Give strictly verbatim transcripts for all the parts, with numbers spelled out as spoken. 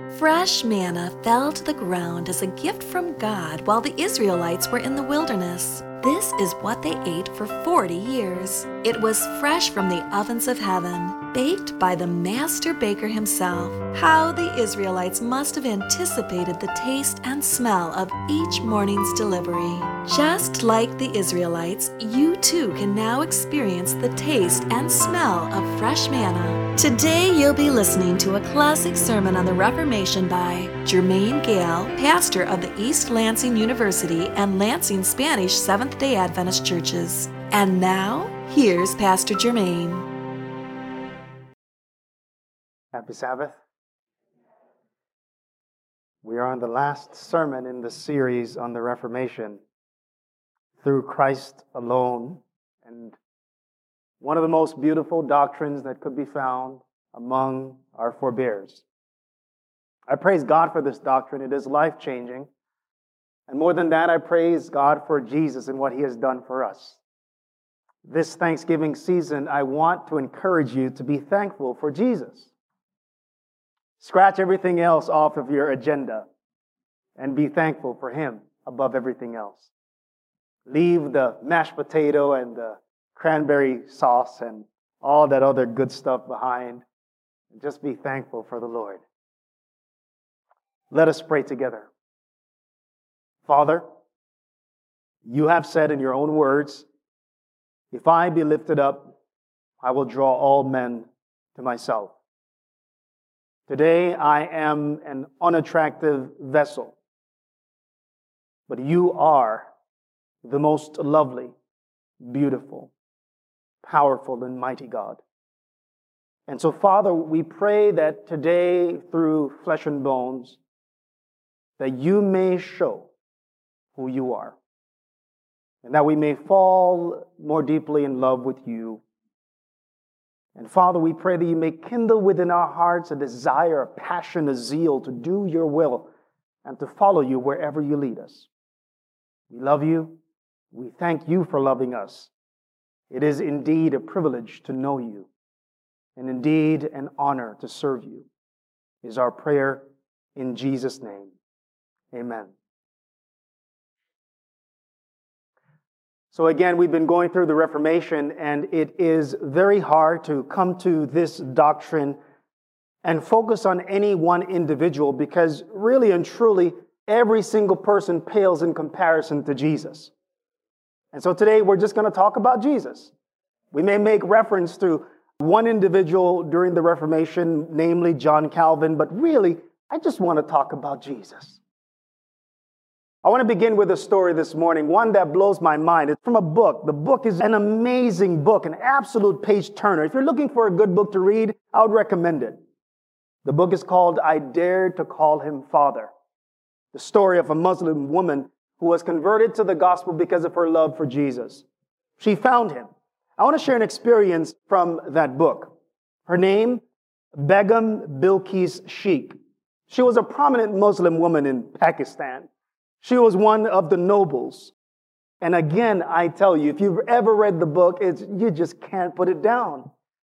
Fresh manna fell to the ground as a gift from God while the Israelites were in the wilderness. This is what they ate for forty years. It was fresh from the ovens of heaven, baked by the master baker himself. How the Israelites must have anticipated the taste and smell of each morning's delivery. Just like the Israelites, you too can now experience the taste and smell of fresh manna. Today you'll be listening to a classic sermon on the Reformation by Jermaine Gale, pastor of the East Lansing University and Lansing Spanish Seventh-day Adventist Churches. And now, here's Pastor Jermaine. Happy Sabbath. We are on the last sermon in the series on the Reformation, Through Christ Alone, and one of the most beautiful doctrines that could be found among our forebears. I praise God for this doctrine. It is life-changing. And more than that, I praise God for Jesus and what He has done for us. This Thanksgiving season, I want to encourage you to be thankful for Jesus. Scratch everything else off of your agenda and be thankful for Him above everything else. Leave the mashed potato and the cranberry sauce and all that other good stuff behind and just be thankful for the Lord. Let us pray together. Father, you have said in your own words, if I be lifted up, I will draw all men to myself. Today I am an unattractive vessel, but you are the most lovely, beautiful, powerful, and mighty God. And so, Father, we pray that today, through flesh and bones, that you may show who you are, and that we may fall more deeply in love with you. And Father, we pray that you may kindle within our hearts a desire, a passion, a zeal to do your will and to follow you wherever you lead us. We love you. We thank you for loving us. It is indeed a privilege to know you, and indeed an honor to serve you, is our prayer in Jesus' name. Amen. So again, we've been going through the Reformation, and it is very hard to come to this doctrine and focus on any one individual, because really and truly, every single person pales in comparison to Jesus. And so today we're just going to talk about Jesus. We may make reference to one individual during the Reformation, namely John Calvin, but really, I just want to talk about Jesus. I want to begin with a story this morning, one that blows my mind. It's from a book. The book is an amazing book, an absolute page-turner. If you're looking for a good book to read, I would recommend it. The book is called I Dared to Call Him Father, the story of a Muslim woman who was converted to the gospel because of her love for Jesus. She found Him. I want to share an experience from that book. Her name, Begum Bilqis Sheikh. She was a prominent Muslim woman in Pakistan. She was one of the nobles. And again, I tell you, if you've ever read the book, it's, you just can't put it down.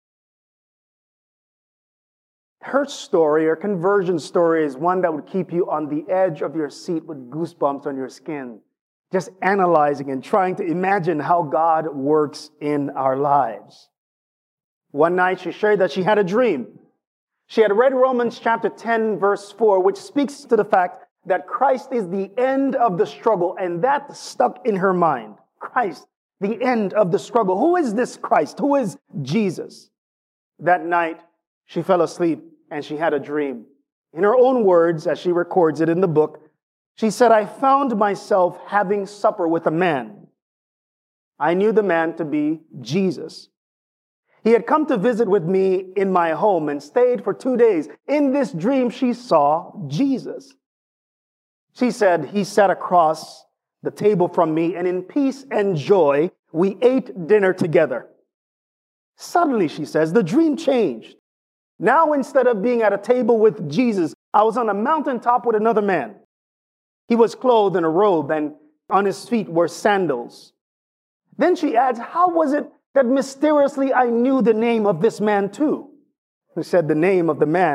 Her story, her conversion story, is one that would keep you on the edge of your seat with goosebumps on your skin, just analyzing and trying to imagine how God works in our lives. One night she shared that she had a dream. She had read Romans chapter ten, verse four, which speaks to the fact that Christ is the end of the struggle, and that stuck in her mind. Christ, the end of the struggle. Who is this Christ? Who is Jesus? That night, she fell asleep and she had a dream. In her own words, as she records it in the book, she said, I found myself having supper with a man. I knew the man to be Jesus. He had come to visit with me in my home and stayed for two days. In this dream, she saw Jesus. She said, he sat across the table from me, and in peace and joy, we ate dinner together. Suddenly, she says, the dream changed. Now, instead of being at a table with Jesus, I was on a mountaintop with another man. He was clothed in a robe, and on his feet were sandals. Then she adds, how was it that mysteriously I knew the name of this man too? Who said the name of the man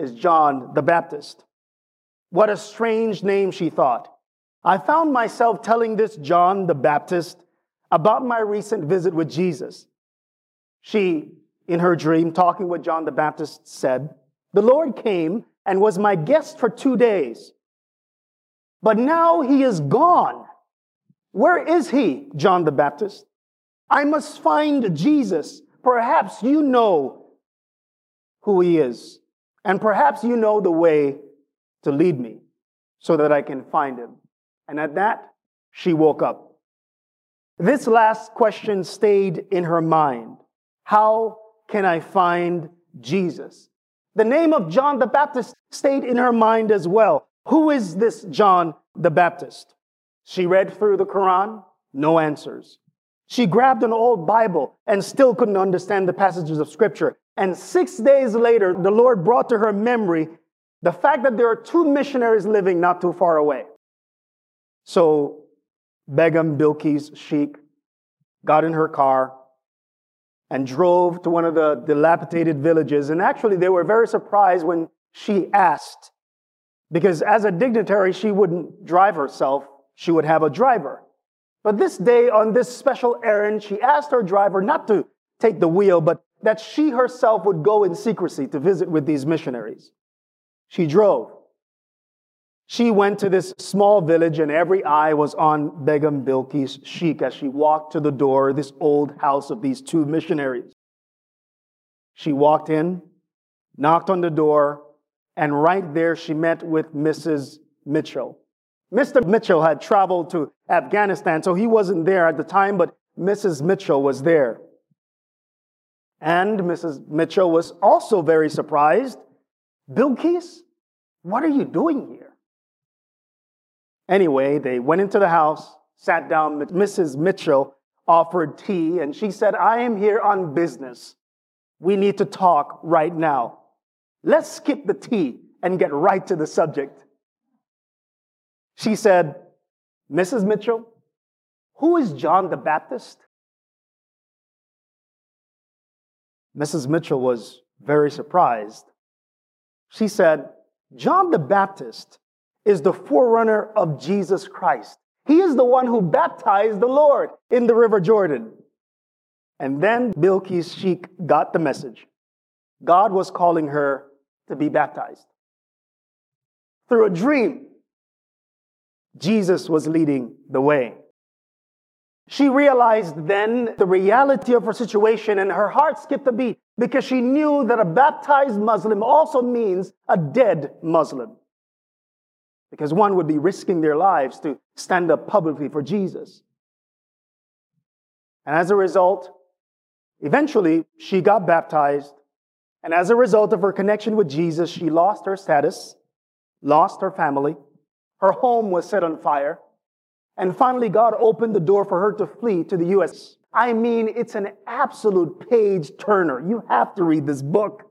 is John the Baptist. What a strange name, she thought. I found myself telling this John the Baptist about my recent visit with Jesus. She, in her dream, talking with John the Baptist, said, "The Lord came and was my guest for two days. But now he is gone. Where is he, John the Baptist? I must find Jesus. Perhaps you know who he is. And perhaps you know the way to lead me so that I can find him." And at that, she woke up. This last question stayed in her mind. How can I find Jesus? The name of John the Baptist stayed in her mind as well. Who is this John the Baptist? She read through the Quran, no answers. She grabbed an old Bible and still couldn't understand the passages of Scripture. And six days later, the Lord brought to her memory the fact that there are two missionaries living not too far away. So Begum Bilqis Sheikh got in her car and drove to one of the dilapidated villages. And actually, they were very surprised when she asked, because as a dignitary, she wouldn't drive herself. She would have a driver. But this day, on this special errand, she asked her driver not to take the wheel, but that she herself would go in secrecy to visit with these missionaries. She drove. She went to this small village, and every eye was on Begum Bilqis Sheikh as she walked to the door of this old house of these two missionaries. She walked in, knocked on the door, and right there she met with Missus Mitchell. Mister Mitchell had traveled to Afghanistan, so he wasn't there at the time, but Missus Mitchell was there. And Missus Mitchell was also very surprised. "Bilqis, what are you doing here?" Anyway, they went into the house, sat down. Missus Mitchell offered tea, and she said, "I am here on business. We need to talk right now. Let's skip the tea and get right to the subject." She said, "Missus Mitchell, who is John the Baptist?" Missus Mitchell was very surprised. She said, "John the Baptist is the forerunner of Jesus Christ. He is the one who baptized the Lord in the River Jordan." And then Bilqis Sheikh got the message. God was calling her to be baptized. Through a dream, Jesus was leading the way. She realized then the reality of her situation, and her heart skipped a beat because she knew that a baptized Muslim also means a dead Muslim, because one would be risking their lives to stand up publicly for Jesus. And as a result, eventually she got baptized, and as a result of her connection with Jesus, she lost her status, lost her family, her home was set on fire, and finally God opened the door for her to flee to the U S. I mean, it's an absolute page turner. You have to read this book.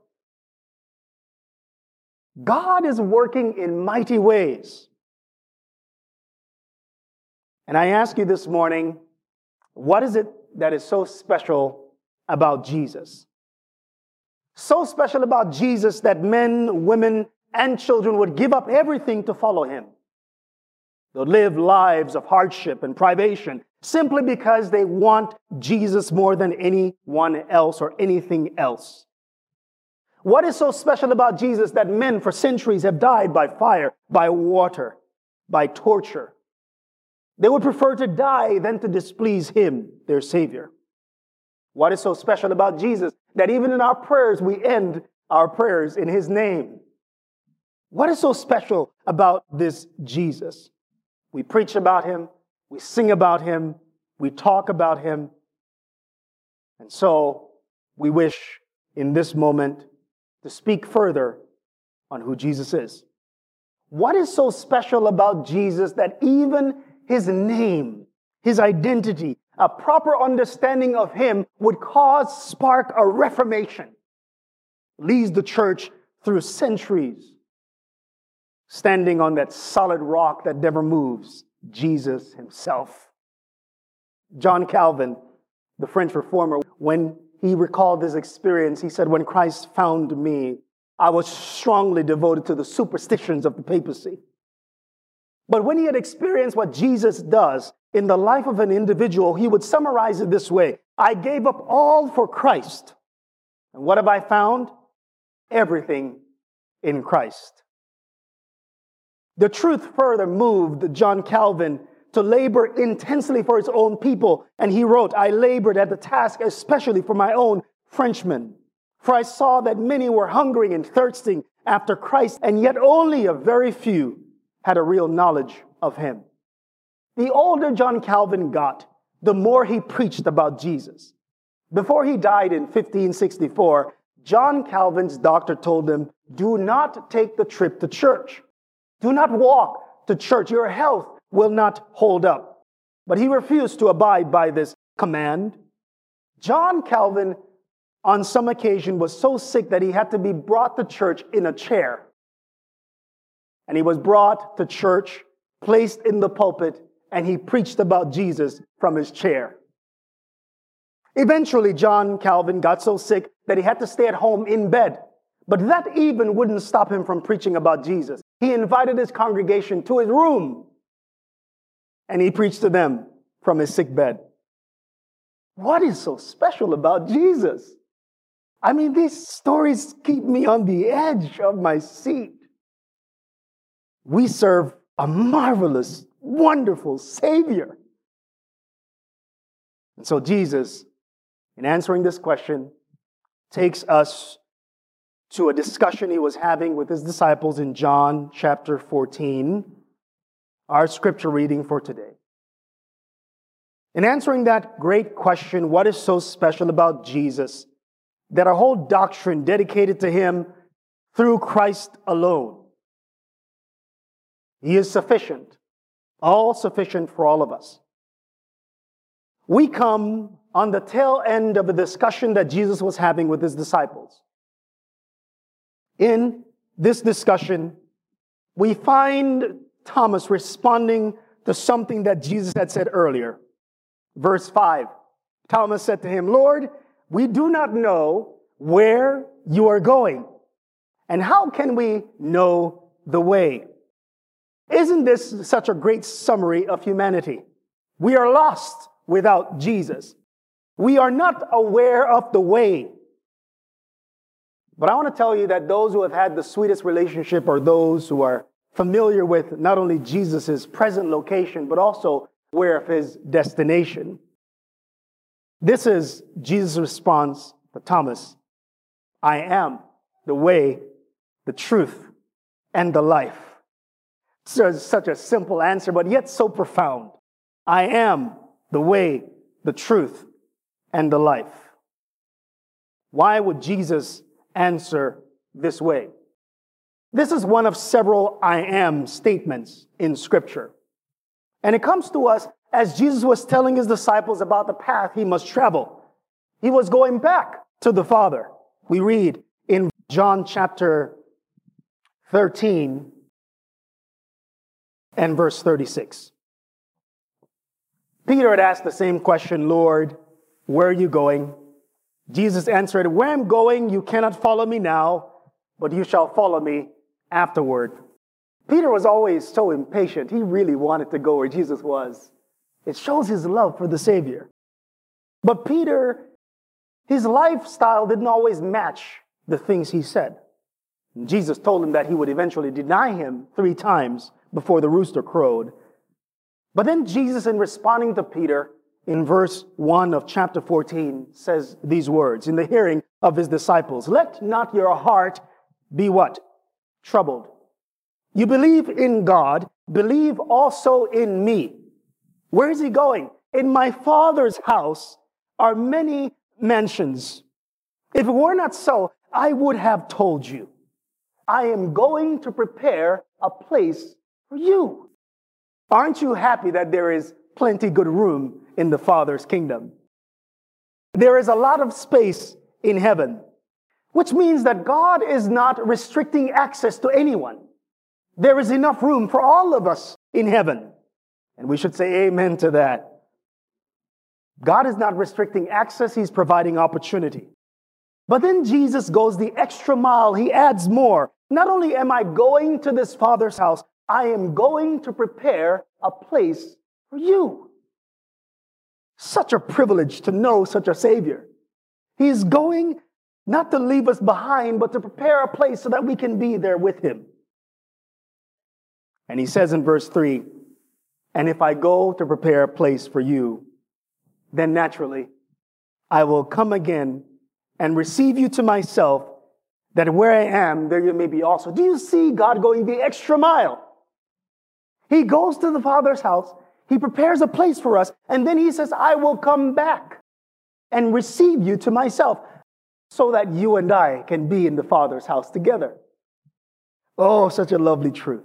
God is working in mighty ways. And I ask you this morning, what is it that is so special about Jesus? So special about Jesus that men, women, and children would give up everything to follow him. They'll live lives of hardship and privation simply because they want Jesus more than anyone else or anything else. What is so special about Jesus that men for centuries have died by fire, by water, by torture? They would prefer to die than to displease him, their Savior. What is so special about Jesus that even in our prayers, we end our prayers in his name? What is so special about this Jesus? We preach about him, we sing about him, we talk about him. And so we wish in this moment to speak further on who Jesus is. What is so special about Jesus that even his name, his identity, a proper understanding of him would cause, spark a reformation, leads the church through centuries, standing on that solid rock that never moves, Jesus himself. John Calvin, the French reformer, when he recalled this experience, he said, "When Christ found me, I was strongly devoted to the superstitions of the papacy. But when he had experienced what Jesus does in the life of an individual, he would summarize it this way: I gave up all for Christ. And what have I found? Everything in Christ. The truth further moved John Calvin to labor intensely for his own people. And he wrote, I labored at the task especially for my own Frenchmen. For I saw that many were hungering and thirsting after Christ, and yet only a very few had a real knowledge of him. The older John Calvin got, the more he preached about Jesus. Before he died in fifteen sixty-four, John Calvin's doctor told him, do not take the trip to church. Do not walk to church. Your health will not hold up. But he refused to abide by this command. John Calvin, on some occasion, was so sick that he had to be brought to church in a chair. And he was brought to church, placed in the pulpit, and he preached about Jesus from his chair. Eventually, John Calvin got so sick that he had to stay at home in bed. But that even wouldn't stop him from preaching about Jesus. He invited his congregation to his room, and he preached to them from his sick bed. What is so special about Jesus? I mean, these stories keep me on the edge of my seat. We serve a marvelous, wonderful Savior. And so Jesus, in answering this question, takes us to a discussion he was having with his disciples in John chapter fourteen, our scripture reading for today. In answering that great question, what is so special about Jesus, that our whole doctrine dedicated to him through Christ alone? He is sufficient, all sufficient for all of us. We come on the tail end of a discussion that Jesus was having with his disciples. In this discussion, we find Thomas responding to something that Jesus had said earlier. Verse five, Thomas said to him, Lord, we do not know where you are going, and how can we know the way? Isn't this such a great summary of humanity? We are lost without Jesus. We are not aware of the way. But I want to tell you that those who have had the sweetest relationship are those who are familiar with not only Jesus' present location, but also aware of his destination. This is Jesus' response to Thomas. I am the way, the truth, and the life. So such a simple answer, but yet so profound. I am the way, the truth, and the life. Why would Jesus answer this way? This is one of several I am statements in Scripture. And it comes to us as Jesus was telling his disciples about the path he must travel. He was going back to the Father. We read in John chapter thirteen and verse thirty-six. Peter had asked the same question, Lord, where are you going? Jesus answered, where I'm going, you cannot follow me now, but you shall follow me afterward. Peter was always so impatient. He really wanted to go where Jesus was. It shows his love for the Savior. But Peter, his lifestyle didn't always match the things he said. And Jesus told him that he would eventually deny him three times before the rooster crowed. But then Jesus, in responding to Peter, in verse one of chapter fourteen, says these words in the hearing of his disciples, let not your heart be what? Troubled. You believe in God, believe also in me. Where is he going? In my Father's house are many mansions. If it were not so, I would have told you. I am going to prepare a place for you. Aren't you happy that there is plenty good room in the Father's kingdom? There is a lot of space in heaven, which means that God is not restricting access to anyone. There is enough room for all of us in heaven. And we should say amen to that. God is not restricting access, he's providing opportunity. But then Jesus goes the extra mile. He adds more. Not only am I going to this Father's house, I am going to prepare a place for you. Such a privilege to know such a Savior. He's going not to leave us behind, but to prepare a place so that we can be there with him. And he says in verse three, and if I go to prepare a place for you, then naturally I will come again and receive you to myself, that where I am, there you may be also. Do you see God going the extra mile? He goes to the Father's house, he prepares a place for us, and then he says, I will come back and receive you to myself, so that you and I can be in the Father's house together. Oh, such a lovely truth.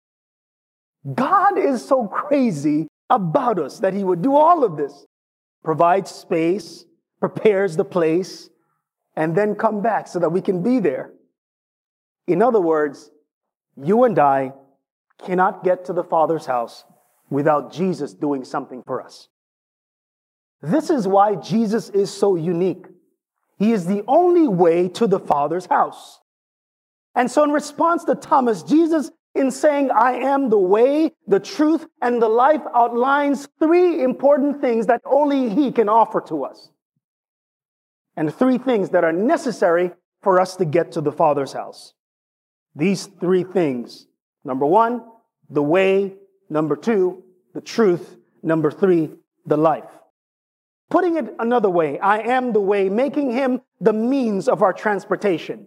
God is so crazy about us that he would do all of this. Provides space, prepares the place, and then come back so that we can be there. In other words, you and I cannot get to the Father's house without Jesus doing something for us. This is why Jesus is so unique. He is the only way to the Father's house. And so in response to Thomas, Jesus, in saying, I am the way, the truth, and the life, outlines three important things that only he can offer to us. And three things that are necessary for us to get to the Father's house. These three things. Number one, the way. Number two, the truth. Number three, the life. Putting it another way, I am the way, making him the means of our transportation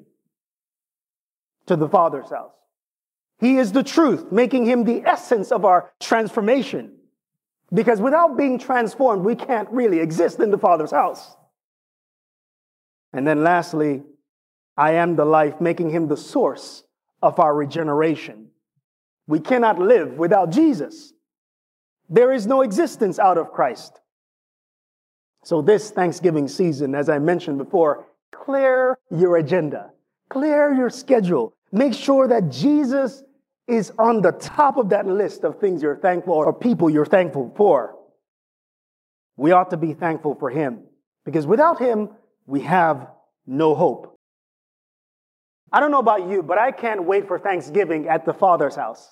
to the Father's house. He is the truth, making him the essence of our transformation. Because without being transformed, we can't really exist in the Father's house. And then lastly, I am the life, making him the source of our regeneration. We cannot live without Jesus. There is no existence out of Christ. So this Thanksgiving season, as I mentioned before, clear your agenda, clear your schedule. Make sure that Jesus is on the top of that list of things you're thankful or people you're thankful for. We ought to be thankful for him, because without him, we have no hope. I don't know about you, but I can't wait for Thanksgiving at the Father's house.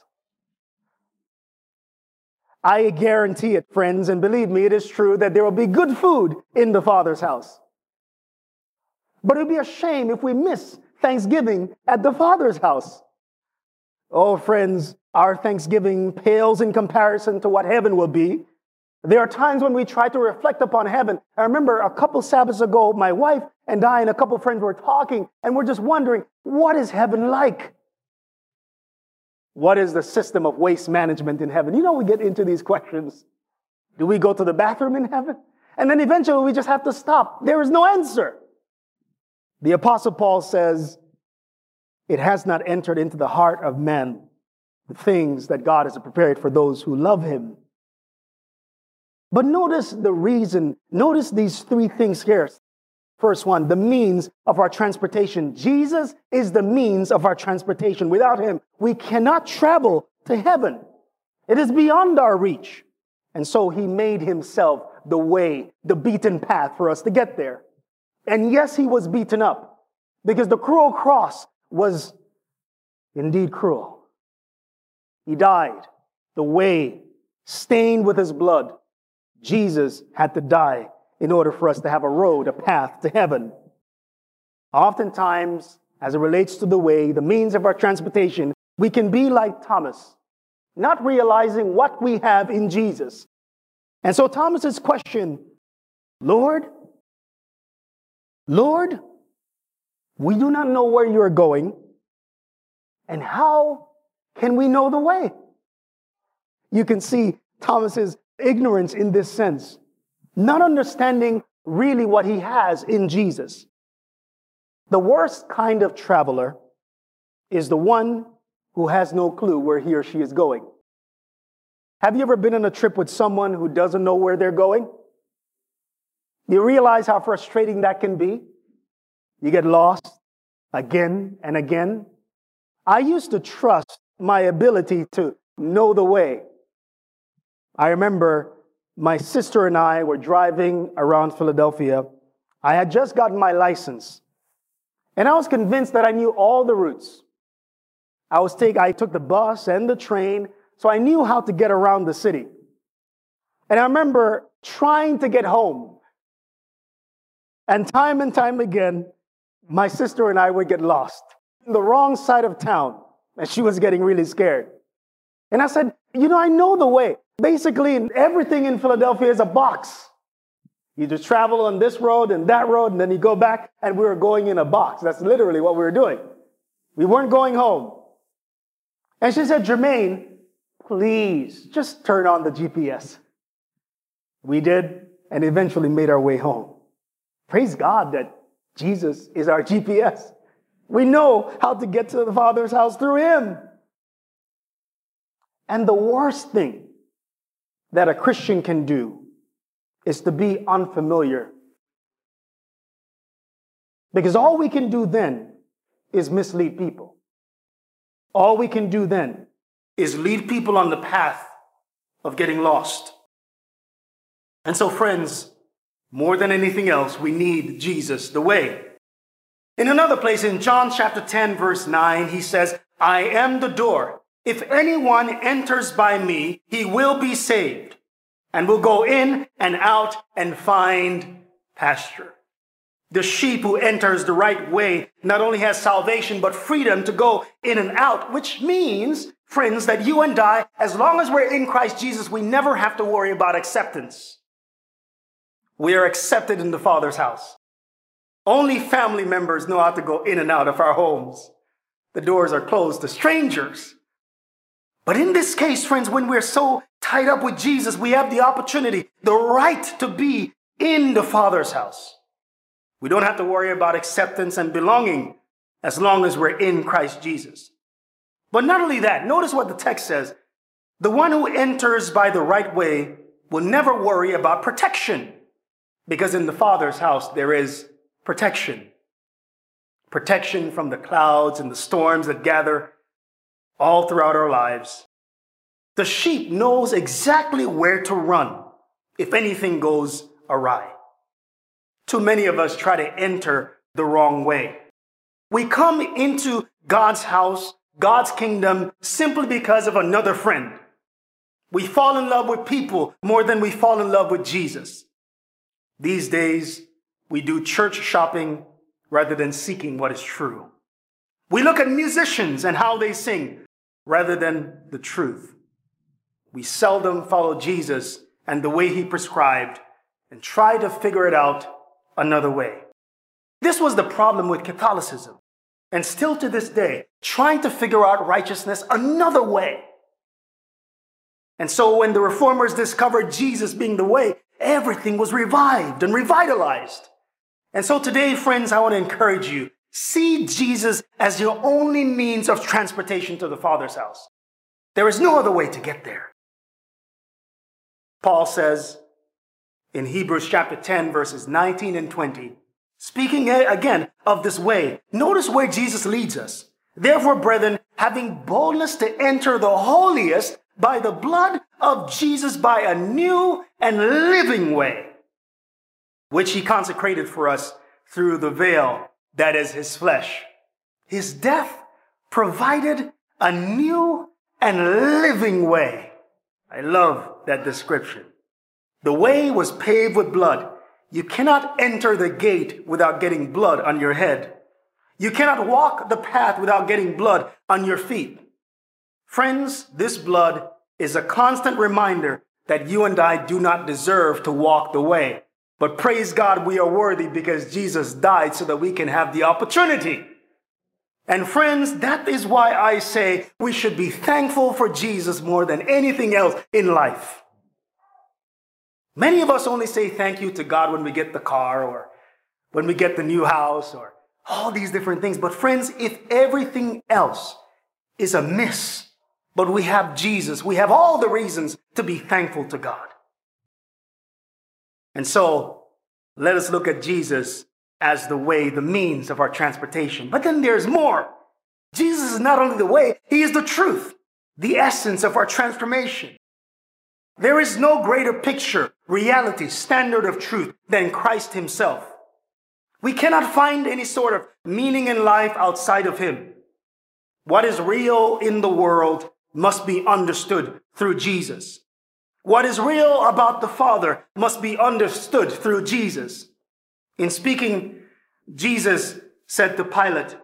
I guarantee it, friends, and believe me, it is true that there will be good food in the Father's house. But it would be a shame if we miss Thanksgiving at the Father's house. Oh, friends, our Thanksgiving pales in comparison to what heaven will be. There are times when we try to reflect upon heaven. I remember a couple Sabbaths ago, my wife and I and a couple friends were talking, and we're just wondering, what is heaven like? What is the system of waste management in heaven? You know, we get into these questions. Do we go to the bathroom in heaven? And then eventually we just have to stop. There is no answer. The Apostle Paul says, it has not entered into the heart of man the things that God has prepared for those who love him. But notice the reason, notice these three things here. First one, the means of our transportation. Jesus is the means of our transportation. Without him, we cannot travel to heaven. It is beyond our reach. And so he made himself the way, the beaten path for us to get there. And yes, he was beaten up, because the cruel cross was indeed cruel. He died the way, stained with his blood. Jesus had to die in order for us to have a road, a path to heaven. Oftentimes, as it relates to the way, the means of our transportation, we can be like Thomas, not realizing what we have in Jesus. And so Thomas's question, Lord, Lord, we do not know where you are going, and how can we know the way? You can see Thomas's ignorance in this sense, not understanding really what he has in Jesus. The worst kind of traveler is the one who has no clue where he or she is going. Have you ever been on a trip with someone who doesn't know where they're going? You realize how frustrating that can be? You get lost again and again. I used to trust my ability to know the way. I remember my sister and I were driving around Philadelphia. I had just gotten my license. And I was convinced that I knew all the routes. I was take, I took the bus and the train, so I knew how to get around the city. And I remember trying to get home. And time and time again, my sister and I would get lost in the wrong side of town. And she was getting really scared. And I said, you know, I know the way. Basically, everything in Philadelphia is a box. You just travel on this road and that road, and then you go back, and we were going in a box. That's literally what we were doing. We weren't going home. And she said, Jermaine, please, just turn on the G P S. We did, and eventually made our way home. Praise God that Jesus is our G P S. We know how to get to the Father's house through Him. And the worst thing that a Christian can do is to be unfamiliar. Because all we can do then is mislead people. All we can do then is lead people on the path of getting lost. And so, friends, more than anything else, we need Jesus the way. In another place, in John chapter ten, verse nine, he says, I am the door. If anyone enters by me, he will be saved, and will go in and out and find pasture. The sheep who enters the right way not only has salvation, but freedom to go in and out, which means, friends, that you and I, as long as we're in Christ Jesus, we never have to worry about acceptance. We are accepted in the Father's house. Only family members know how to go in and out of our homes. The doors are closed to strangers. But in this case, friends, when we're so tied up with Jesus, we have the opportunity, the right to be in the Father's house. We don't have to worry about acceptance and belonging as long as we're in Christ Jesus. But not only that, notice what the text says. The one who enters by the right way will never worry about protection, because in the Father's house there is protection. Protection from the clouds and the storms that gather all throughout our lives. The sheep knows exactly where to run if anything goes awry. Too many of us try to enter the wrong way. We come into God's house, God's kingdom, simply because of another friend. We fall in love with people more than we fall in love with Jesus. These days, we do church shopping rather than seeking what is true. We look at musicians and how they sing rather than the truth. We seldom follow Jesus and the way He prescribed and try to figure it out another way. This was the problem with Catholicism, and still to this day, trying to figure out righteousness another way. And so when the Reformers discovered Jesus being the way, everything was revived and revitalized. And so today, friends, I want to encourage you, see Jesus as your only means of transportation to the Father's house. There is no other way to get there. Paul says in Hebrews chapter ten, verses nineteen and twenty, speaking again of this way, notice where Jesus leads us. Therefore, brethren, having boldness to enter the holiest by the blood of Jesus, by a new and living way, which He consecrated for us through the veil that is His flesh. His death provided a new and living way. I love that description. The way was paved with blood. You cannot enter the gate without getting blood on your head. You cannot walk the path without getting blood on your feet. Friends, this blood is a constant reminder that you and I do not deserve to walk the way. But praise God, we are worthy because Jesus died so that we can have the opportunity. And friends, that is why I say we should be thankful for Jesus more than anything else in life. Many of us only say thank you to God when we get the car or when we get the new house or all these different things. But friends, if everything else is amiss, but we have Jesus, we have all the reasons to be thankful to God. And so let us look at Jesus as the way, the means of our transportation. But then there's more. Jesus is not only the way, He is the truth, the essence of our transformation. There is no greater picture, reality, standard of truth than Christ Himself. We cannot find any sort of meaning in life outside of him. What is real in the world must be understood through Jesus. What is real about the Father must be understood through Jesus. In speaking, Jesus said to Pilate,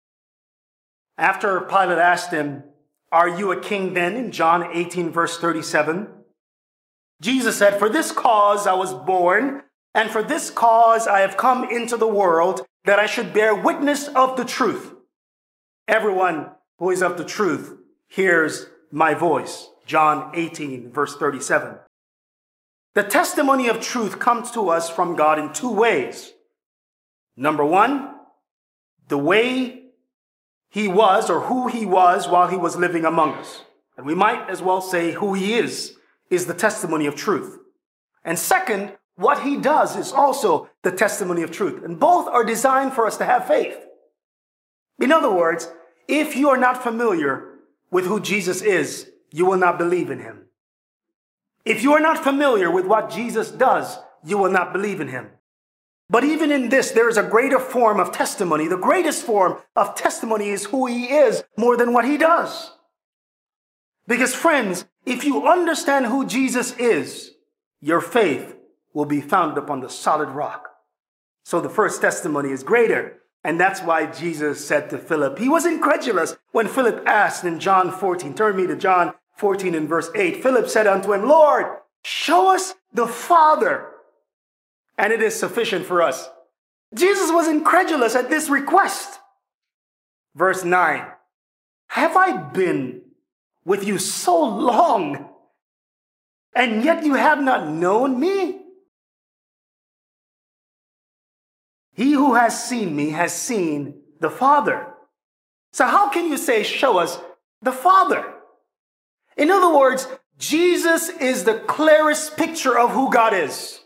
after Pilate asked him, "Are you a king then?" in John eighteen, verse thirty-seven, Jesus said, "For this cause I was born, and for this cause I have come into the world, that I should bear witness of the truth. Everyone who is of the truth hears my voice." John eighteen, verse thirty-seven. The testimony of truth comes to us from God in two ways. Number one, the way he was or who he was while he was living among us. And we might as well say who he is, is the testimony of truth. And second, what he does is also the testimony of truth. And both are designed for us to have faith. In other words, if you are not familiar with who Jesus is, you will not believe in him. If you are not familiar with what Jesus does, you will not believe in him. But even in this, there is a greater form of testimony. The greatest form of testimony is who he is more than what he does. Because friends, if you understand who Jesus is, your faith will be founded upon the solid rock. So the first testimony is greater. And that's why Jesus said to Philip, he was incredulous when Philip asked in John fourteen, turn me to John fourteen and verse eight. Philip said unto him, "Lord, show us the Father, and it is sufficient for us." Jesus was incredulous at this request. Verse nine, "Have I been with you so long, and yet you have not known me? He who has seen me has seen the Father." So how can you say, "Show us the Father"? In other words, Jesus is the clearest picture of who God is.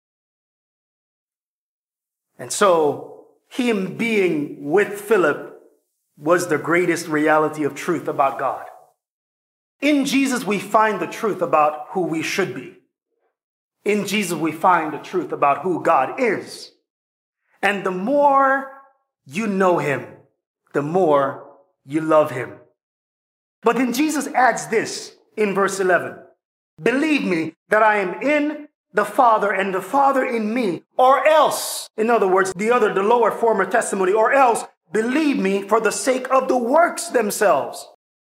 And so him being with Philip was the greatest reality of truth about God. In Jesus, we find the truth about who we should be. In Jesus, we find the truth about who God is. And the more you know him, the more you love him. But then Jesus adds this in verse eleven. "Believe me that I am in the Father and the Father in me, or else," in other words, the other, the lower form of testimony, "or else believe me for the sake of the works themselves."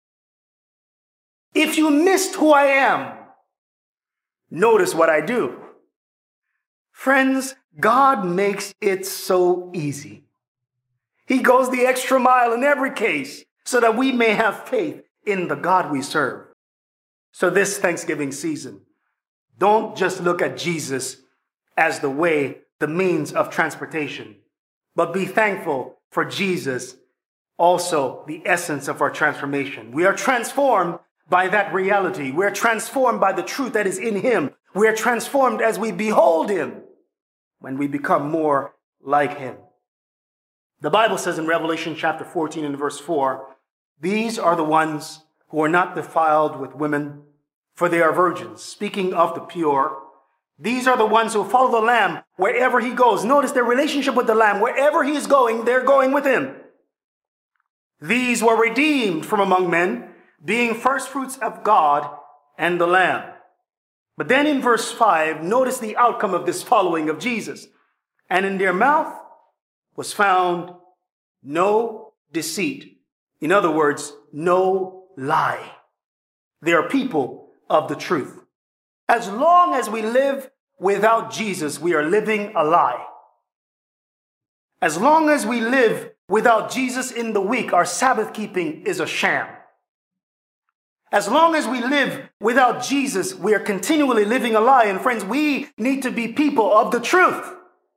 If you missed who I am, notice what I do. Friends, God makes it so easy. He goes the extra mile in every case so that we may have faith in the God we serve. So this Thanksgiving season, don't just look at Jesus as the way, the means of transportation, but be thankful for Jesus, also the essence of our transformation. We are transformed by that reality. We are transformed by the truth that is in him. We are transformed as we behold him when we become more like him. The Bible says in Revelation chapter fourteen and verse four, "These are the ones who are not defiled with women, for they are virgins." Speaking of the pure, these are the ones who follow the Lamb wherever he goes. Notice their relationship with the Lamb. Wherever he is going, they're going with him. "These were redeemed from among men, being firstfruits of God and the Lamb." But then in verse five, notice the outcome of this following of Jesus. "And in their mouth was found no deceit." In other words, no lie. They are people of the truth. As long as we live without Jesus, we are living a lie. As long as we live without Jesus in the week, our Sabbath keeping is a sham. As long as we live without Jesus, we are continually living a lie. And friends, we need to be people of the truth.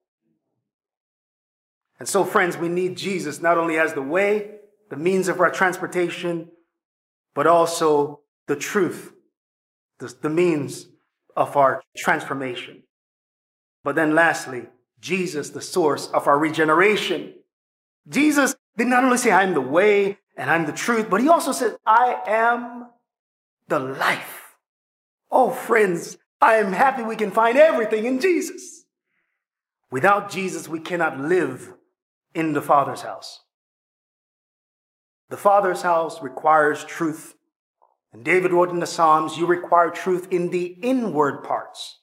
And so, friends, we need Jesus not only as the way, the means of our transportation, but also the truth, the, the means of our transformation. But then lastly, Jesus, the source of our regeneration. Jesus did not only say, "I'm the way and I'm the truth," but he also said, "I am the life." Oh, friends, I am happy we can find everything in Jesus. Without Jesus, we cannot live in the Father's house. The Father's house requires truth. And David wrote in the Psalms, you require truth in the inward parts.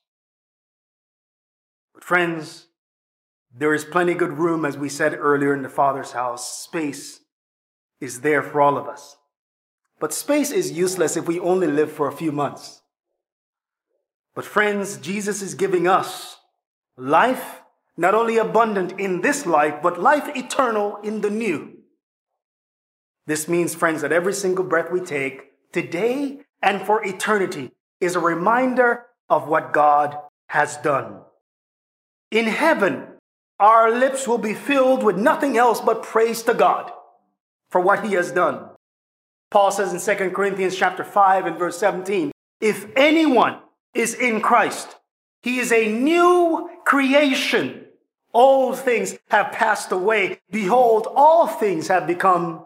But friends, there is plenty good room, as we said earlier, in the Father's house. Space is there for all of us. But space is useless if we only live for a few months. But friends, Jesus is giving us life, not only abundant in this life, but life eternal in the new. This means, friends, that every single breath we take today and for eternity is a reminder of what God has done. In heaven, our lips will be filled with nothing else but praise to God for what he has done. Paul says in Second Corinthians chapter five and verse seventeen, if anyone is in Christ, he is a new creation. Old things have passed away. Behold, all things have become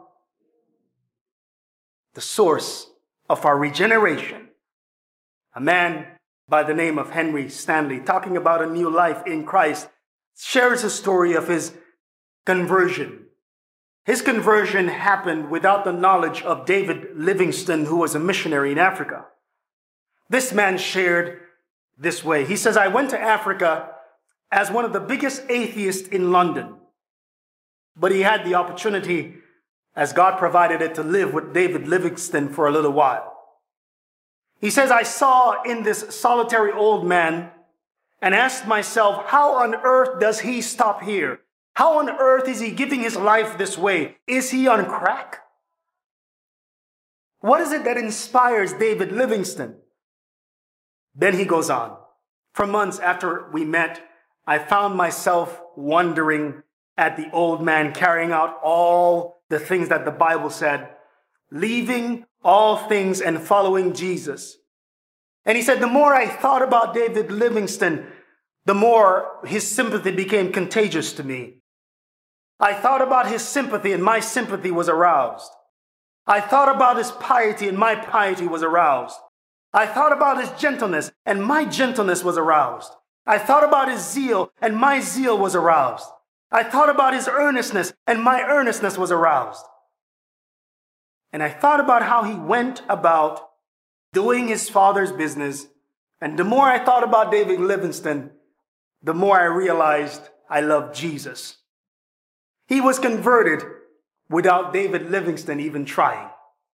the source of our regeneration. A man by the name of Henry Stanley, talking about a new life in Christ, shares a story of his conversion. His conversion happened without the knowledge of David Livingstone, who was a missionary in Africa. This man shared this way. He says, I went to Africa as one of the biggest atheists in London, but he had the opportunity, as God provided it, to live with David Livingstone for a little while. He says, I saw in this solitary old man and asked myself, how on earth does he stop here? How on earth is he giving his life this way? Is he on crack? What is it that inspires David Livingstone? Then he goes on. For months after we met, I found myself wondering at the old man carrying out all the things that the Bible said, leaving all things and following Jesus. And he said, the more I thought about David Livingstone, the more his sympathy became contagious to me. I thought about his sympathy and my sympathy was aroused. I thought about his piety and my piety was aroused. I thought about his gentleness and my gentleness was aroused. I thought about his zeal and my zeal was aroused. I thought about his earnestness and my earnestness was aroused. And I thought about how he went about doing his Father's business. And the more I thought about David Livingstone, the more I realized I loved Jesus. He was converted without David Livingstone even trying.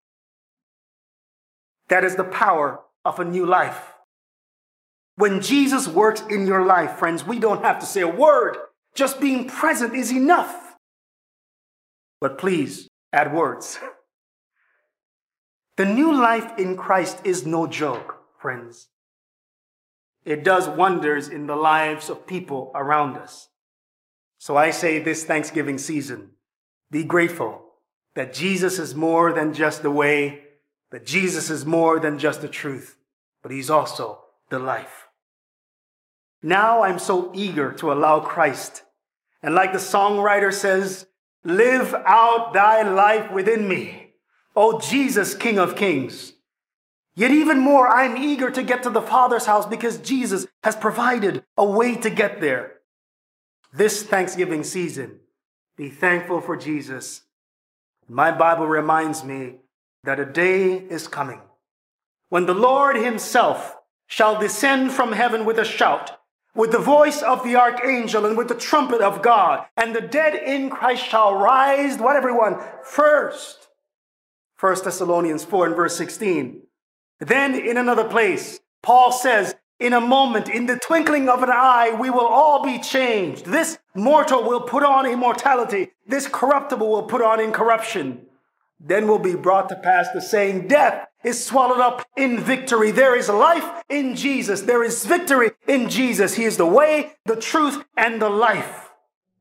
That is the power of a new life. When Jesus works in your life, friends, we don't have to say a word. Just being present is enough. But please add words. The new life in Christ is no joke, friends. It does wonders in the lives of people around us. So I say this Thanksgiving season, be grateful that Jesus is more than just the way, that Jesus is more than just the truth, but he's also the life. Now I'm so eager to allow Christ, and like the songwriter says, live out thy life within me, O Jesus, King of Kings. Yet even more, I'm eager to get to the Father's house because Jesus has provided a way to get there. This Thanksgiving season, be thankful for Jesus. My Bible reminds me that a day is coming when the Lord himself shall descend from heaven with a shout, with the voice of the archangel and with the trumpet of God, and the dead in Christ shall rise, what everyone? First. First Thessalonians four and verse sixteen. Then in another place, Paul says, in a moment, in the twinkling of an eye, we will all be changed. This mortal will put on immortality. This corruptible will put on incorruption. Then will be brought to pass the saying, death is swallowed up in victory. There is life in Jesus. There is victory in Jesus. He is the way, the truth, and the life.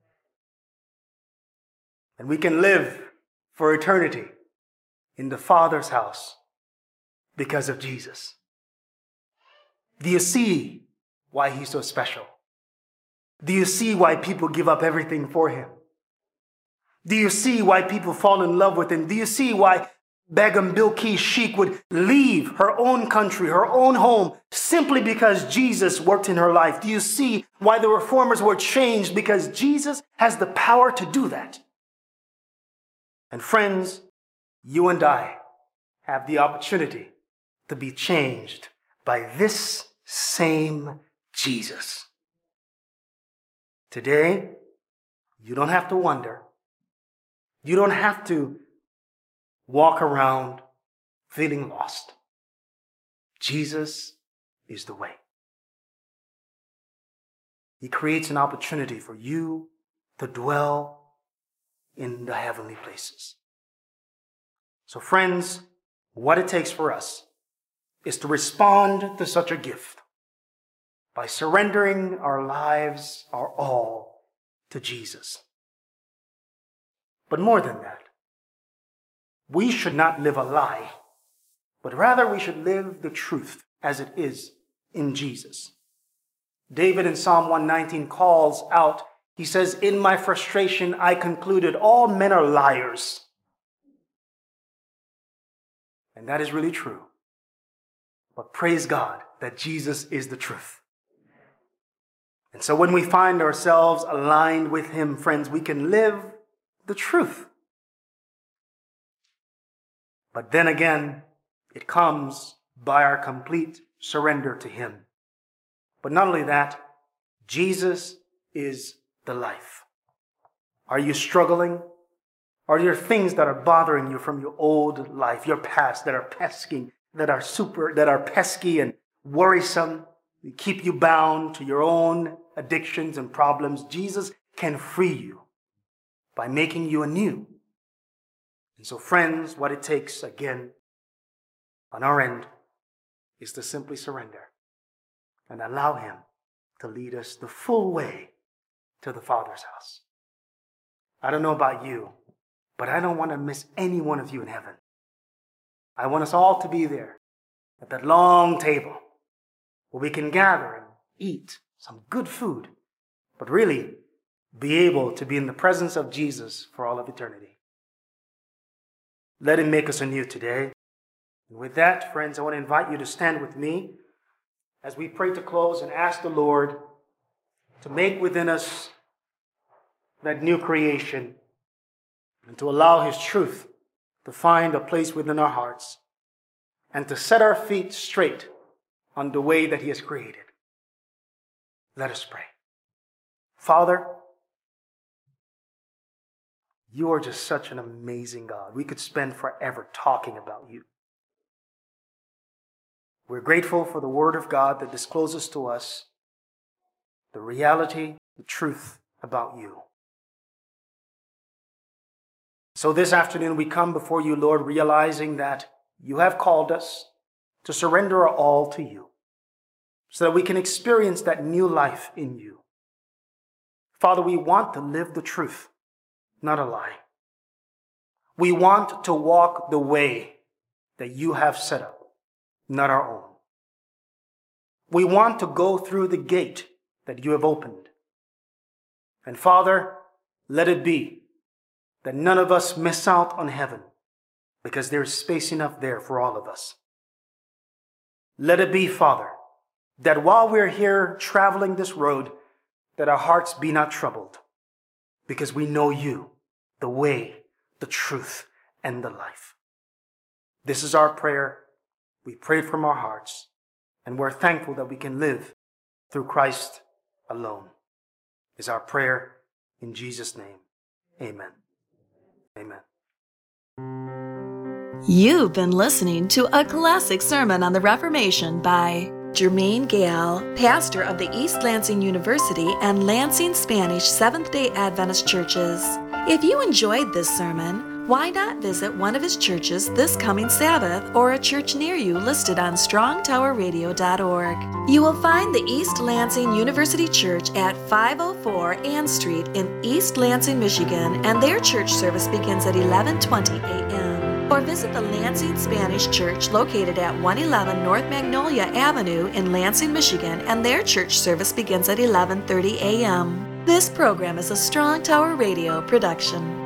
And we can live for eternity in the Father's house because of Jesus. Do you see why he's so special? Do you see why people give up everything for him? Do you see why people fall in love with him? Do you see why Begum Bilqis Sheikh would leave her own country, her own home, simply because Jesus worked in her life. Do you see why the reformers were changed? Because Jesus has the power to do that. And friends, you and I have the opportunity to be changed by this same Jesus. Today, you don't have to wonder. You don't have to walk around feeling lost. Jesus is the way. He creates an opportunity for you to dwell in the heavenly places. So friends, what it takes for us is to respond to such a gift by surrendering our lives, our all, to Jesus. But more than that, we should not live a lie, but rather we should live the truth as it is in Jesus. David in Psalm one nineteen calls out, he says, "In my frustration, I concluded all men are liars." And that is really true. But praise God that Jesus is the truth. And so when we find ourselves aligned with him, friends, we can live the truth. But then again, it comes by our complete surrender to him. But not only that, Jesus is the life. Are you struggling? Are there things that are bothering you from your old life, your past, that are pesky, that are super, that are pesky and worrisome, they keep you bound to your own addictions and problems? Jesus can free you by making you anew. And so, friends, what it takes, again, on our end, is to simply surrender and allow him to lead us the full way to the Father's house. I don't know about you, but I don't want to miss any one of you in heaven. I want us all to be there at that long table where we can gather and eat some good food, but really be able to be in the presence of Jesus for all of eternity. Let him make us anew today. And with that, friends, I want to invite you to stand with me as we pray to close and ask the Lord to make within us that new creation and to allow his truth to find a place within our hearts and to set our feet straight on the way that he has created. Let us pray. Father, you are just such an amazing God. We could spend forever talking about you. We're grateful for the Word of God that discloses to us the reality, the truth about you. So this afternoon we come before you, Lord, realizing that you have called us to surrender our all to you so that we can experience that new life in you. Father, we want to live the truth, not a lie. We want to walk the way that you have set up, not our own. We want to go through the gate that you have opened. And Father, let it be that none of us miss out on heaven because there is space enough there for all of us. Let it be, Father, that while we're here traveling this road, that our hearts be not troubled because we know you, the way, the truth, and the life. This is our prayer. We pray from our hearts, and we're thankful that we can live through Christ alone. Is our prayer in Jesus' name. Amen. Amen. You've been listening to a classic sermon on the Reformation by Jermaine Gale, pastor of the East Lansing University and Lansing Spanish Seventh-day Adventist churches. If you enjoyed this sermon, why not visit one of his churches this coming Sabbath or a church near you listed on strong tower radio dot org. You will find the East Lansing University Church at five oh four Ann Street in East Lansing, Michigan, and their church service begins at eleven twenty a.m. Or visit the Lansing Spanish Church located at one eleven North Magnolia Avenue in Lansing, Michigan, and their church service begins at eleven thirty a.m. This program is a Strong Tower Radio production.